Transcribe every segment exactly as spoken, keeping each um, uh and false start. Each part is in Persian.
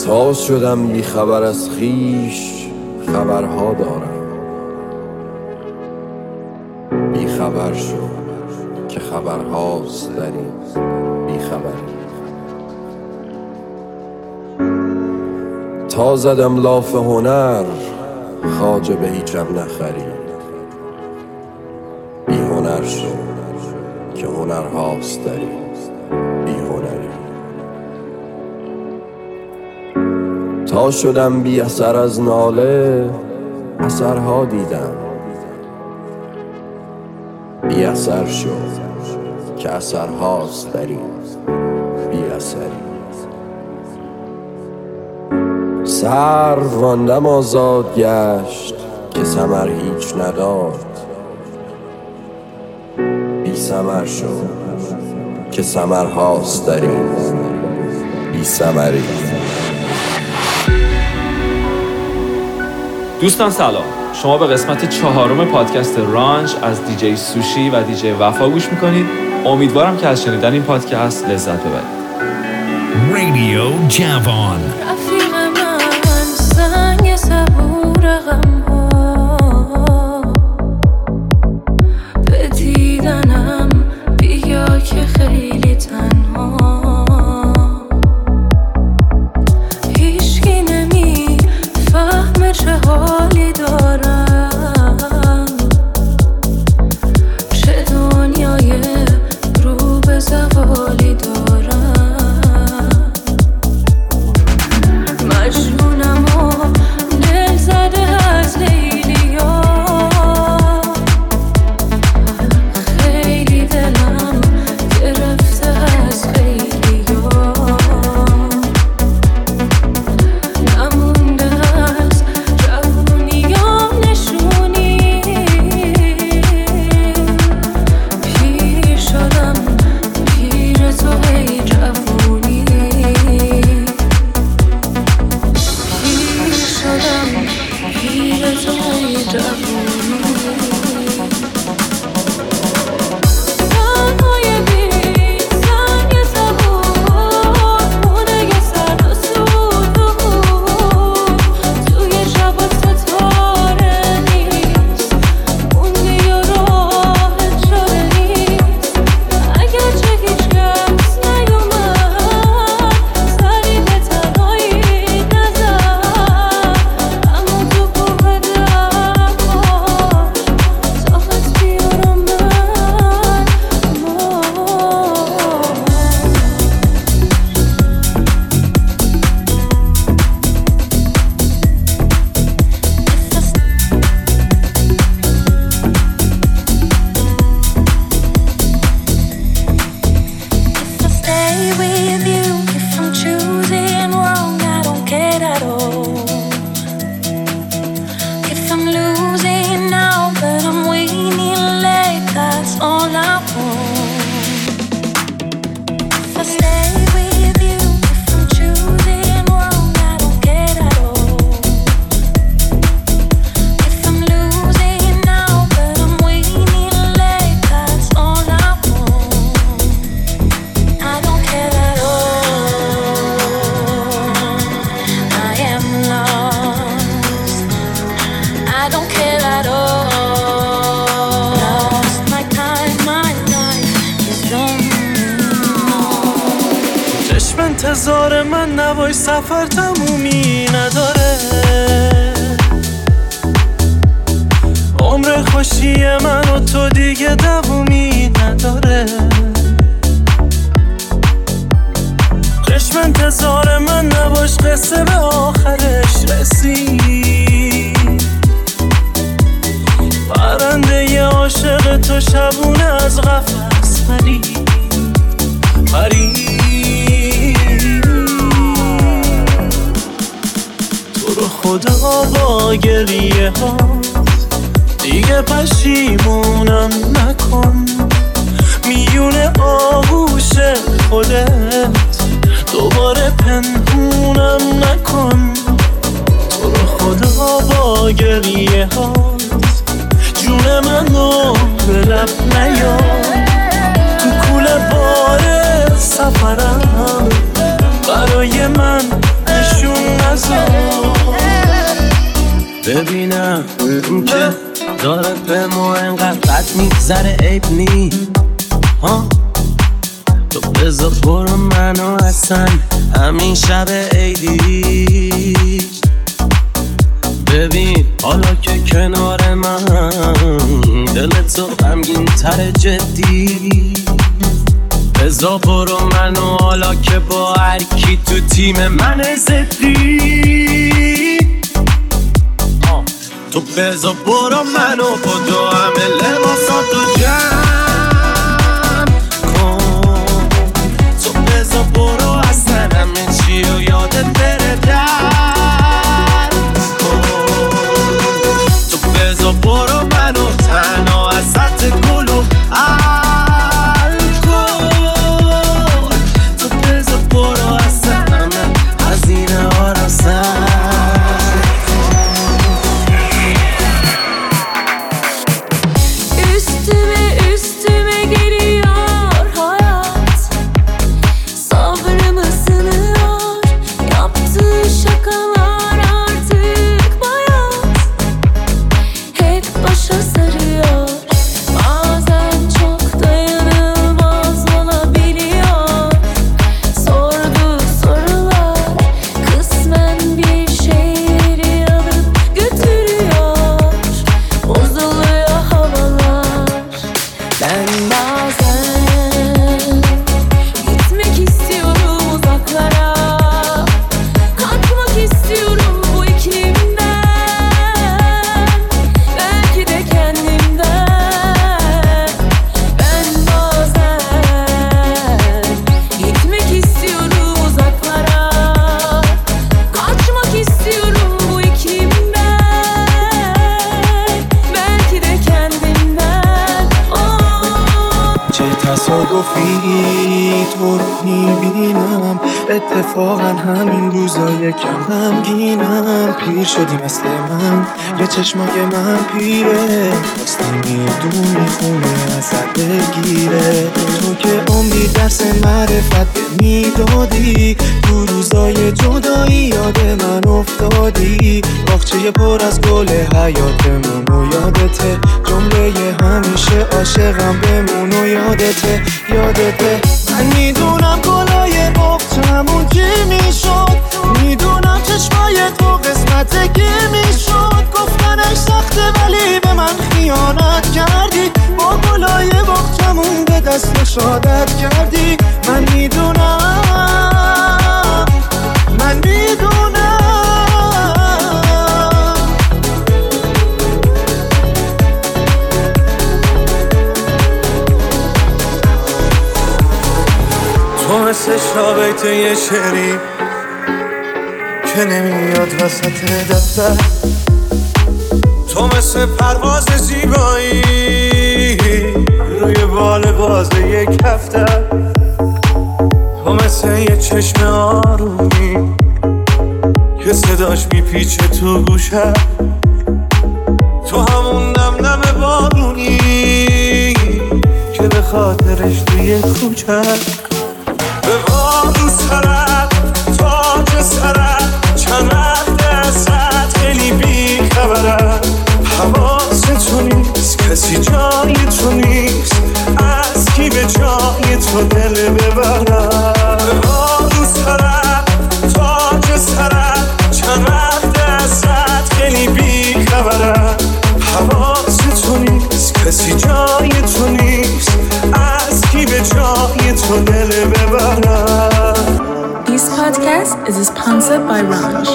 تا شدم بی خبر از خیش، خبرها دارم. بی خبر شو که خبرهاست در این بی خبری. تا زدم لاف هنر، خواجه به هیچم نخری. بی هنر شو که هنرهاست در این بی هنری. تا شدم بی اثر از ناله، اثرها دیدم. بی اثر شو که اثرهاست در این بی اثری. سر راندم آزاد گشت که ثمر هیچ نداد. بی ثمر شو که ثمرهاست در این بی ثمری. دوستان سلام، شما به قسمت چهارم پادکست رانچ از دیجی سوشی و دیجی وفا گوش میکنید. امیدوارم که از شنیدن این پادکست لذت ببرید. رادیو جوان رفیق من زنگ صبور غم ها، به دیدنم بیا که خیلی تنها. هیچکی نمی فهم چه حالی دارم، چه دنیای رو به زوالی دارم. مجنونم و دل زده از لیلیا، خیلی دلم گرفته از خیلیا. نمونده از جوونیام نشونی، پیر شدم پیر تو ای جوونی. پیر شدم پیر تو ای جوونی. تنهای بی زنگ صبور، خونه سر و سرود، توی شب ستاره نیست، موندی و راه چاره نیست. اگرچه هیچ کس نیومد سری به تنهایی نزد، اما تو کوه دلهاش ساخت بیارم من ما. If I stay with you, if I'm choosing wrong, I don't care at all. If I'm losing now, but I'm winning late, that's all I want. If I stay with you, if I'm choosing wrong, I don't care at all. If I'm losing now, but I'm winning late, that's all I want. I don't care at all. I am lost. I don't care at all. Lost my time, my life is lonely. چشم انتظار من نوای سفر تمومی نداره. عمر خوشی من و تو دیگه دوامی نداره. چشم انتظار من نباش، قصه به آخرش رسید. پرنده عاشق تو شبونه از قفس پرید پرید. تو رو خدا با گریه ها دیگه پشیمونم نکن. میونه آغوش خودت دوباره پنهونم نکن. تو رو خدا با گریه ها جون منو به لب نیار. تو کوله بار سفرم برای من نشون اون که داره به ما انقدر بد میگذره عیب نی ها تو بذار برو منو اصلا همین شب عیدی ببین حالا که کنار من دلت تو غمگین تر جدی بذار برو منو حالا که با هر کی تو تیم من زدی تو بذار برو منو با دو همه لباساتو جمع کن تو بذار برو اصلا همه چی رو یادت بره در کن تو بذار برو منو تنها ازت گلو حل کن تو بذار برو اصلا همه هزینه ها رو سر اتفاقا همین روزا یکم غمگینم پیر شدی مثل من یه چشمای من پیره دستی میدونی خونه ازت بگیره تو که عمری درس معرفت میدادی تو روزای جدایی یاد من افتادی باغچه پر از گل حیاتمون و یادته جمله همیشه عاشقم بمون و یادته یادته من میدونم گلای باغچمون کی میشد میدونم چشمای تو قسمت کی میشد گفتنش سخته ولی به من خیانت کردی با گلای باغچمون به دست شادت کردی من میدونم من میدونم تو مثل شابیت یه شعری که نمیاد وسط دفتر تو مثل پرواز زیبایی روی بال باز یک هفته تو مثل یه چشم آرومی که صداش میپیچه تو گوشه تو همون نم نم بارونی که به خاطرش توی کوچه به بارو سرت تاج سرت چند وقت ازت خیلی بی خبرم حواست تو نیست کسی جای تو نیست از کی به جای تو دل ببرم به بارو سرت تاج سرت چند وقت ازت خیلی بی خبرم حواست تو نیست کسی جای تو نیست از کی به جای تو دل ببرم. This podcast is sponsored by Ranj.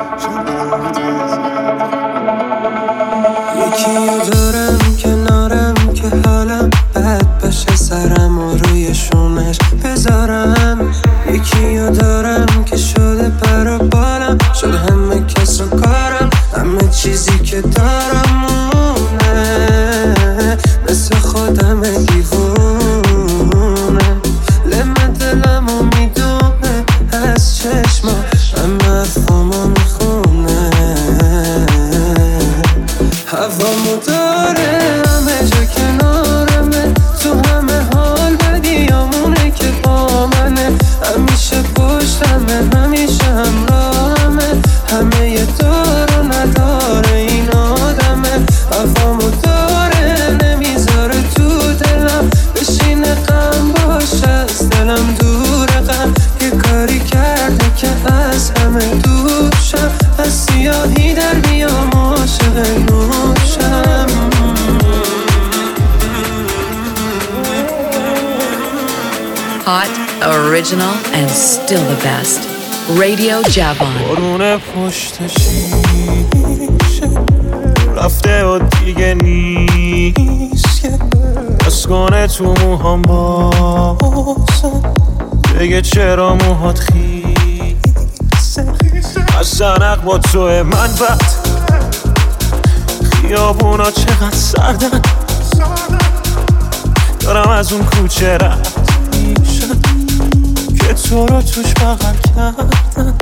یکی دارم کنارم که حالم بد بشه سرم و روی شونش بذارم یکی دارم که شده پر و بالم شده همه کس و کارم همه چیزی که دارم مونه مثل خودم دیوونه لمه دلمو میدونه از چشما همه حرفامو میخونه هوامو داره همه جا کنارمه تو همه حال بدیامونه که Hot, original, and still the best. Radio Javon. بارون پشت شیشه رفته و دیگه نیست بس کنه تو موهام بازم بگه چرا موهات خیسه از زنق با توه من بد خیابونا چقدر سردن دارم از اون کوچه رد میشم که تو رو توش بغل کردن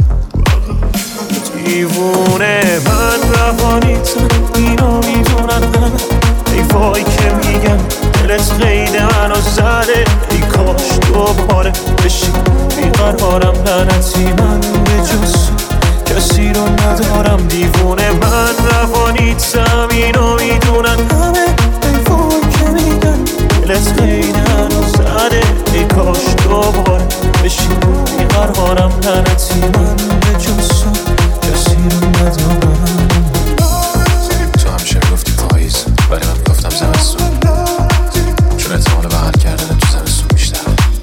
دیوونه من روانیتم اینو میدونن همه ای وای که میگم دلت قید منو زده ای کاش دوباره بشی بیقرارم لعنتی من به جز کسی رو ندارم دیوونه من روانیتم اینو میدونن همه ای وای که میگم دلت قید منو زده ای کاش دوباره بشی بیقرارم لعنتی من به جز کسی رو ندارم تو همیشه میگفتی پاییز ولی من میگفتم زمستون چون احتمال بغل کردن تو زمستون بیشتر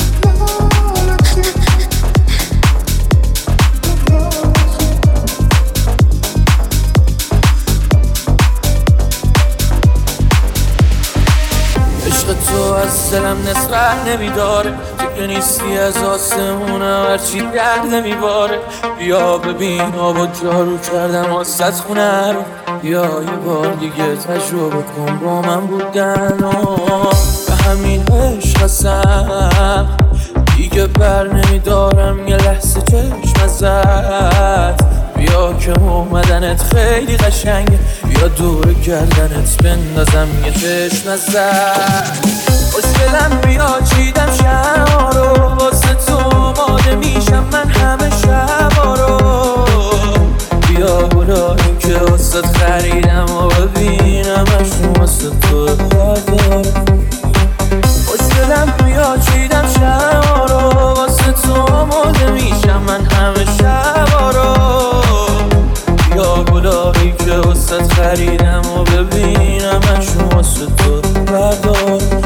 عشق تو از دلم نصف نمیداره دیگه نیستی از آسمونم هرچی درد نمیباره بیا ببین آبا جارو کردم واسه خونه رو بیا یه بار دیگه تجربه کن با من بودن و به همین عشق هستم دیگه بر نمیدارم یه لحظه چشم ازت بیا که اومدنت خیلی قشنگه بیا دور گردنت بندازم یه چشم ازت خوشگلم بیا چیدم شما رو واسه تو آماده میشم من همه شبا رو بیا گلایی که واسه خریدم و ببینم اشون واسه تو بردارم خوشگلم بیا چیدم شما رو واسه تو آماده میشم من همه شبا رو بیا گلایی که واسه خریدم و ببینم اشون واسه تو بردارم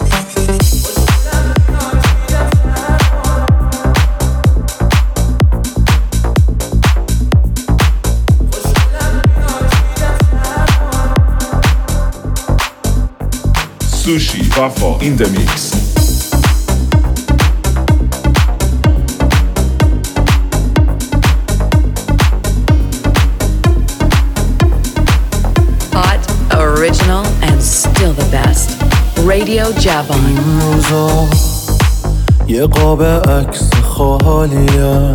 Sushi Wafa in the mix. Hot, original, and still the best. Radio Javon. این روزا یه قاب عکس خالیم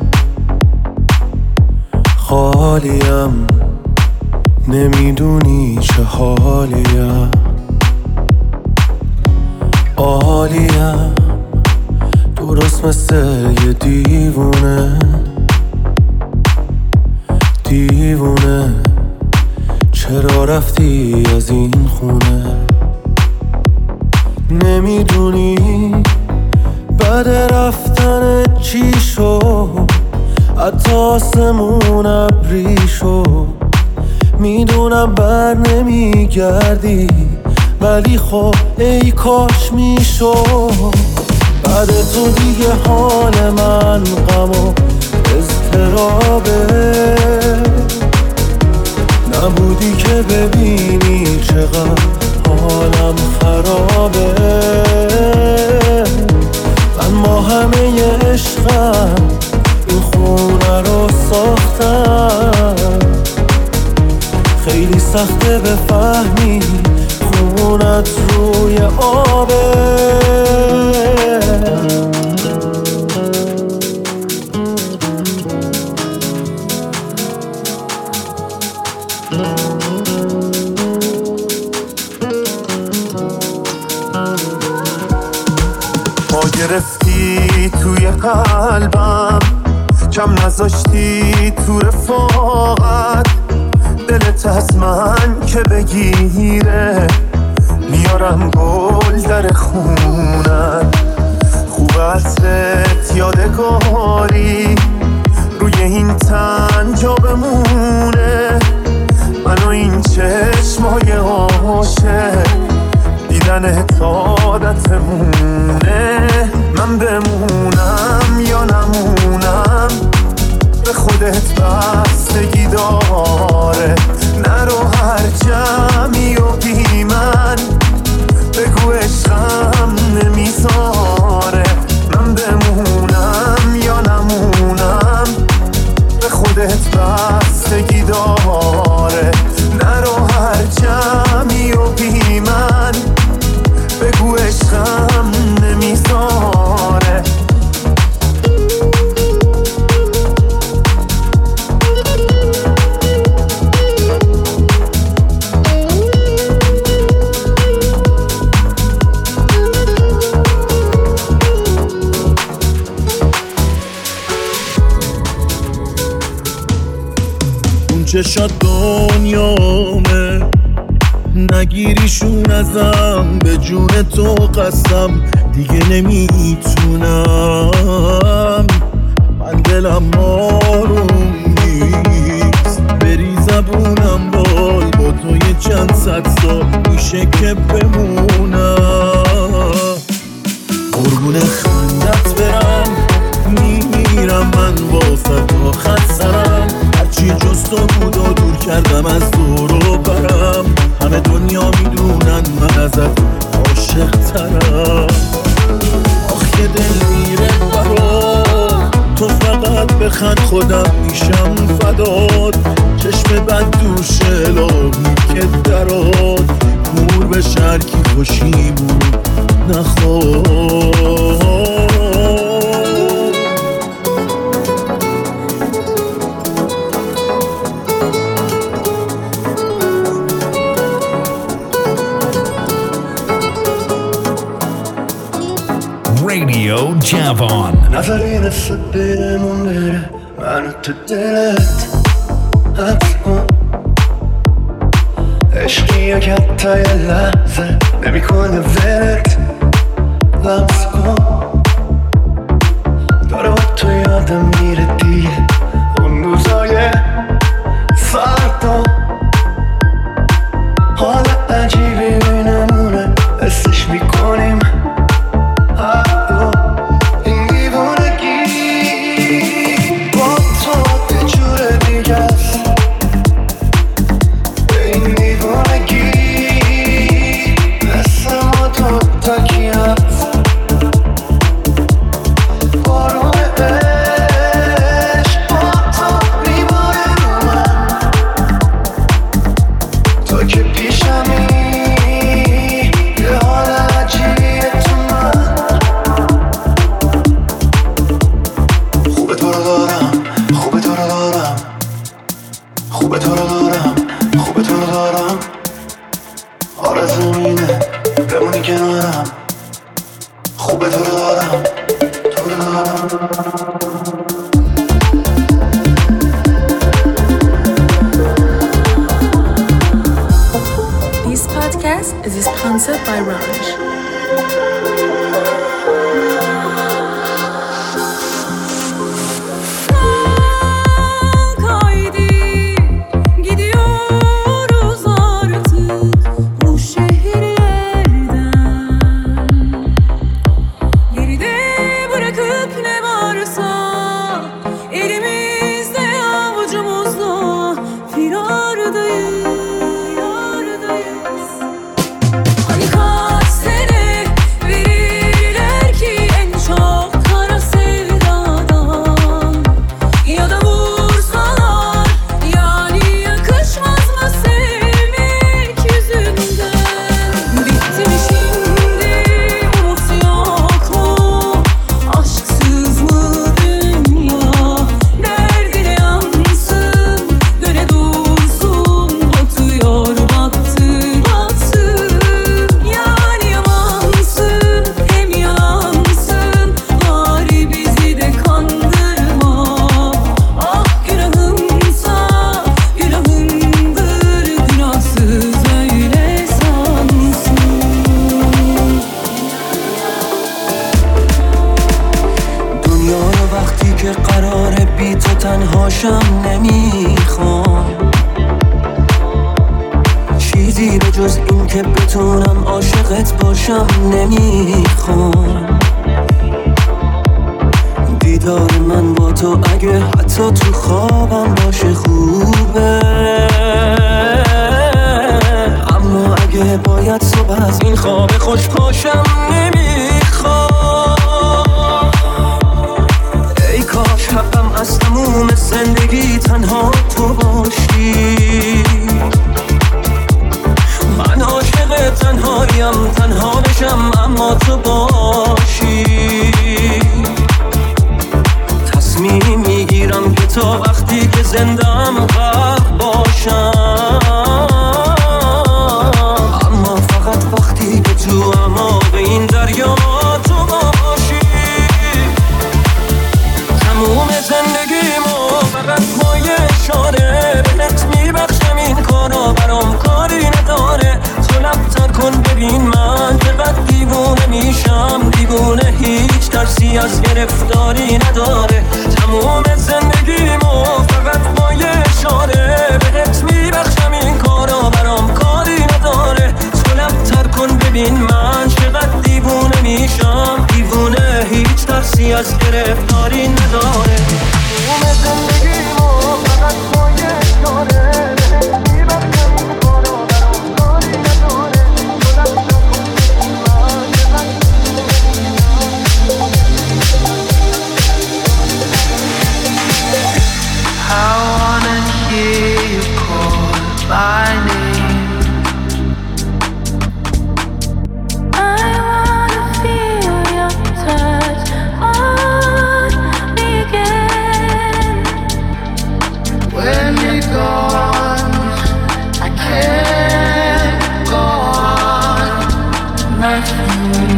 خالیم نمیدونی چه حالیم عالیم درست مثل یه دیوونه دیوونه چرا رفتی از این خونه نمیدونی بعد رفتن چی شد حتی آسمون ابری شد میدونم بر نمیگردی ولی خب ای کاش میشد بعد تو دیگه حال من غم و اضطرابه نبودی که ببینی چقدر حالم خرابه من با همه عشقم این خونه رو ساختم خیلی سخته بفهمی خونت روی آبه ما گرفتی توی قلبم کم نذاشتی تو رفاقت دلت از من که بگیره میارم گل در خونت خوب عطرت یادگاری روی این تن جا بمونه من و این چشمای عاشق دیدن عادتمونه من من بمونم یا نمونم به خودت بستگی داره. نرو هر جمعی و بی من بگو عشقم نمیذاره. من بمونم یا نمونم به خودت بستگی داره. نرو هر جمعی و بی من بگو عشقم نمیذاره. چشات دنیامه نگیریشون ازم، به جون تو قسم دیگه نمیتونم. من دلم آروم نیست، بری زبونم وای با تو یه چند صد سال میشه که بمونم. قربون خندت برم میمیرم من واسه تا خط سرم. هرچی جز تو بود و دور کردم از دور و برم. همه دنیا میدونن من ازت عاشق ترم. آخ یه دل میره برا تو، فقط بخند خودم میشم فداد. چشم بد دوشه لاغی که دراد، نور به شرکی خوشیمون نخواد. Radio Javon. نظری نفت بیرمون بره منو تو دلت حبس کن. عشقی یک حتی یه لحظه نمی کنه ولت لمس کن. داره با تو یادم میره دیگه اون روزای فردا. حال عجیبی بینمونه حسش میکنیم This podcast is sponsored by Ranj. تنهاشم نمیخوام چیزی به جز این که بتونم عاشقت باشم نمیخوام. دیدار من با تو اگه حتی تو خوابم باشه خوبه، اما اگه باید صبح از این خواب خوش پاشم نمیخوام. ای کاش حقم از تموم زندگی تنها تو باشی، من عاشق تنهاییم، تنها بشم اما تو باشی. تصمیم میگیرم که تا وقتی که زندم غرق باشم، اما فقط وقتی که تو اعماق این دریا تو باشی. تموم زندگیمو فقط با یه اشاره بهت میبخشم، این کارا برام کاری نداره. تو لب‌تر کن ببین من چقدر دیوونه میشم، دیوونه هیچ ترسی از گرفتاری نداره. تموم زندگیمو فقط با یه اشاره بهت میبخشم، این کارا برام کاری نداره. تو لب‌تر کن ببین من چقدر دیوونه میشم، دیوونه هیچ ترسی از گرفتاری نداره. تموم زندگیمو فقط با یه اشاره بهت میبخشم، این کارا برام کاری نداره. تو لب‌تر کن ببین من چقدر I wanna hear you call my name. I wanna feel your touch on me again. When you're gone, I can't go on. Nothing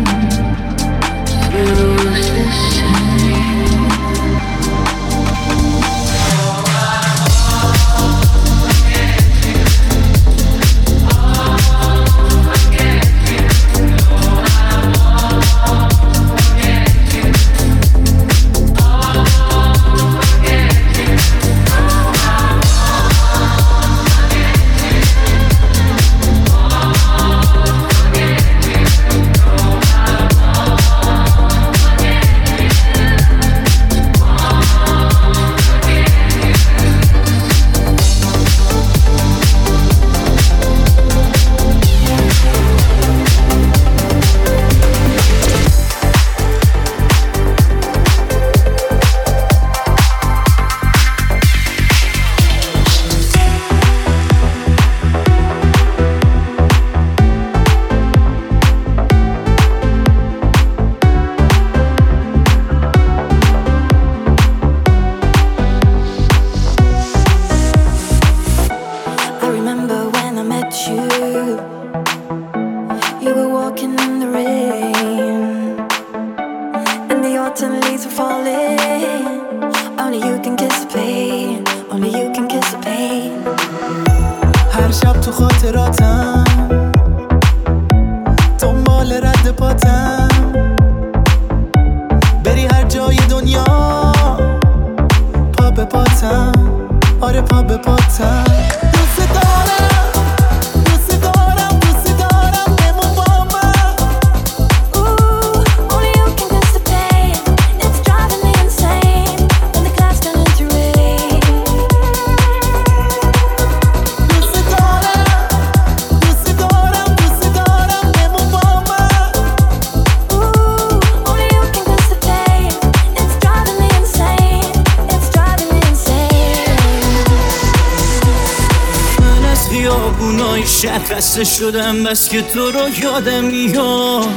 feels the same. هر شب تو خاطراتم دنبال رد پاتم، بری هر جای دنیا پا به پاتم، آره پا به پاتم. دوست دارم دوست دارم دوست دارم بمون با من. Ooh, only you can kiss the pain. It's driving me insane when the clouds turn into rain. دوست دارم دوست دارم دوست دارم بمون با من. Ooh, only you can kiss the pain. It's driving me insane. It's driving me insane. من از خیابونای شهر خسته شدم، بس که تو رو یادم میاد.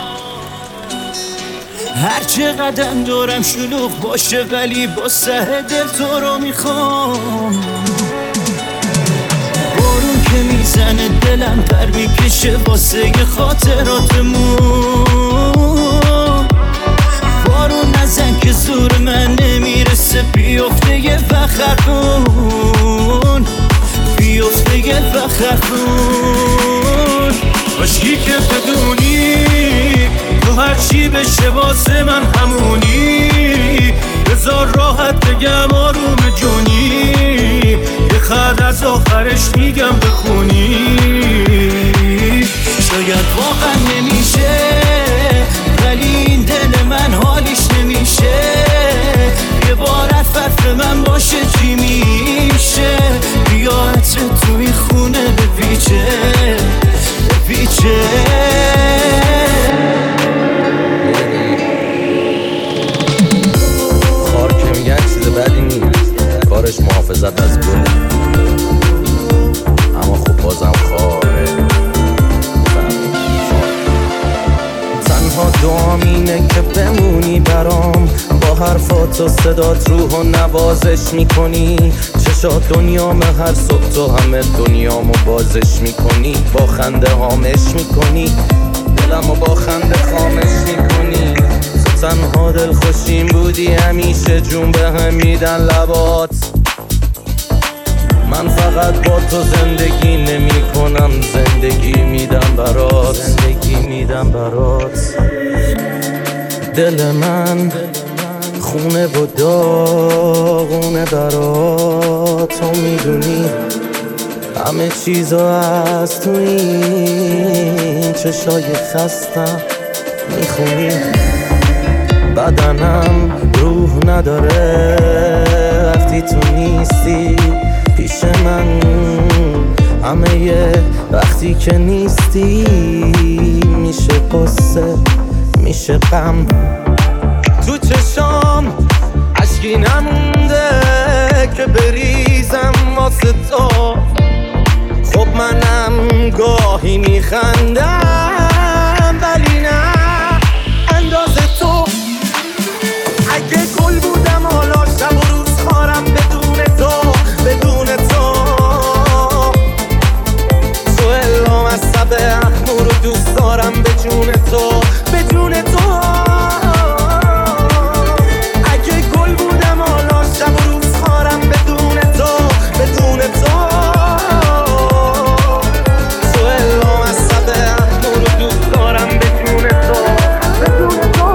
هر چه قدم دورم شلوغ باشه ولی با سه دل تو رو میخوام. بارون که میزنه دلم پر میکشه واسه خاطراتمون. بارون نزن که زور من نمیرسه، بیفته یه وخرخون، بیفته یه وخرخون. کاشکی که بدونی تو هرچی بشه واسه من همونی. بذار راحت بگم آروم جونی، یه خط از آخرش میگم بخونی. شاید واقعا نمیشه ولی این دل من حالیش نمیشه. عبارت فقر من باشه چی میشه؟ بیا عطر توی خونه بپیچه بپیچه. خار که میگن چیز بدی نیست، کارش محافظت از گل، اما خب بازم خاره. تنها دعام اینه که بمونی برام، با حرفات و صدات روح و نوازش میکنی. چشات دنیام هر صبح تو همه دنیامو بازش میکنی. با خنده هامش میکنی دلمو با خنده خامش میکنی. تو تنها دل خوشیم بودی همیشه، جون به هم میدن لبات. من فقط با تو زندگی نمی کنم، زندگی میدم برات، زندگی میدم برات. دل من خونه و داغونه برات، تو میدونی همه چیزو از تو این چشای خستم میخونی. بدنم روح نداره وقتی تو نیستی پیش من، همه یه وقتی که نیستی میشه قصه میشه غم. تو چشام عشقی نمونده که بریزم واسه تو، خب منم گاهی میخندم ولی نه اندازه تو. اگه گل بودم حالا شب و روز خارم بدون تو بدون تو. تو الهام از سب اخمور رو دوست دارم به جون تو به جون تو. اگه گل بودم حالا شب و روز خارم بدون تو بدون تو. تو الهام از سب اخمور رو دوست دارم به جون تو بدون تو.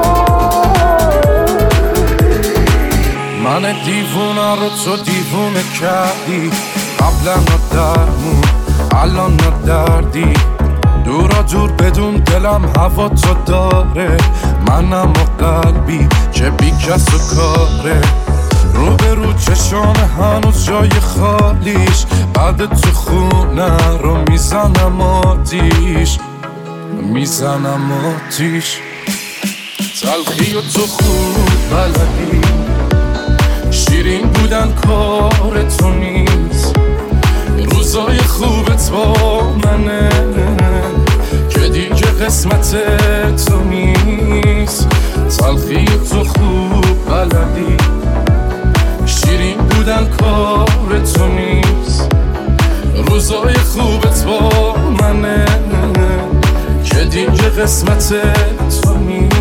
من دیوونه رو تو دیوونه کردی، قبلا ندرمون الان ندردی. دورا دور بدون دلم هوا تو داره، منم و قلبی که بی کس و کاره. رو به رو چشام هنوز جای خالیش، بعد تو خونه رو میزنم آتیش میزنم آتیش. تلخی و تو خوب بلدی، شیرین بودن کار تو نیست. روزای خوبت با منه که دیگه قسمت تو نیست. تلخی تو خوب بلدی، شیرین بودن کار تو نیست. روزای خوبت با منه که دیگه قسمت تو نیست.